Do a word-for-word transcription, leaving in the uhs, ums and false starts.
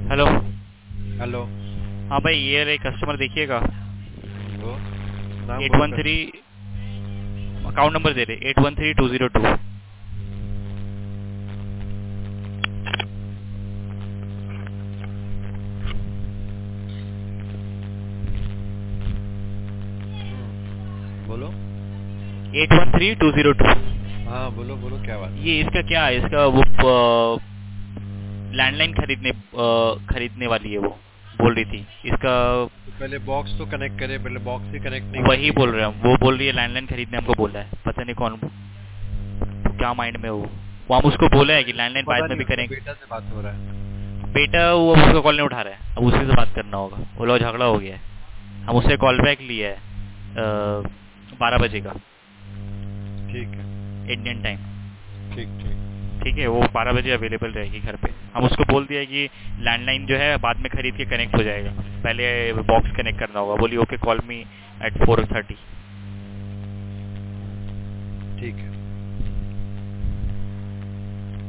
Hello. Hello. हाँ भाई, ये रहे कस्टमर, देखिएगा। वो नाम एट बोलो one three customer. Account number दे रहे, eight one three two zero two. बोलो। Eight one three two zero two. हाँ बोलो बोलो, क्या बात है? ये इसका क्या है? इसका वो लैंडलाइन खरीदने अ, खरीदने वाली है, वो बोल रही थी इसका। तो पहले बॉक्स तो कनेक्ट करे, पहले बॉक्स ही कनेक्ट नहीं वही करती बोल क्या? रहे हैं, वो बोल रही है लैंडलाइन खरीदने हमको बोला है, पता नहीं कौन, क्या माइंड में वो वो हम उसको बोला है कि लैंडलाइन पता बाद में नहीं, भी उसका करेंगे। बेटा से बात हो रहा है। बेटा वो अब उसका कॉल नहीं उठा रहा है, अब उसी से बात करना होगा, वो लोग झगड़ा हो गया है। हम उससे कॉल बैक लिया है बारह बजे का ठीक है। Indian time. ठीक ठीक ठीक है, वो बारह बजे अवेलेबल रहेगी घर पे। हम उसको बोल दिया कि लैंडलाइन जो है बाद में खरीद के कनेक्ट हो जाएगा, पहले बॉक्स कनेक्ट करना होगा। बोली okay, call me at four thirty. ठीक है।